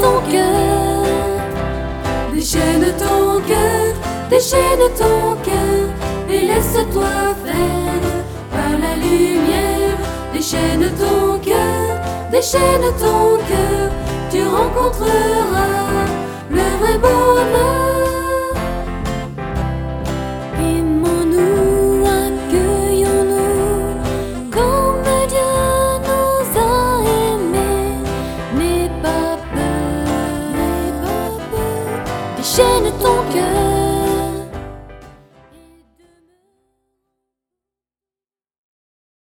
ton cœur, déchaîne ton cœur, déchaîne ton cœur, et laisse-toi faire par la lumière. Déchaîne ton cœur, tu rencontreras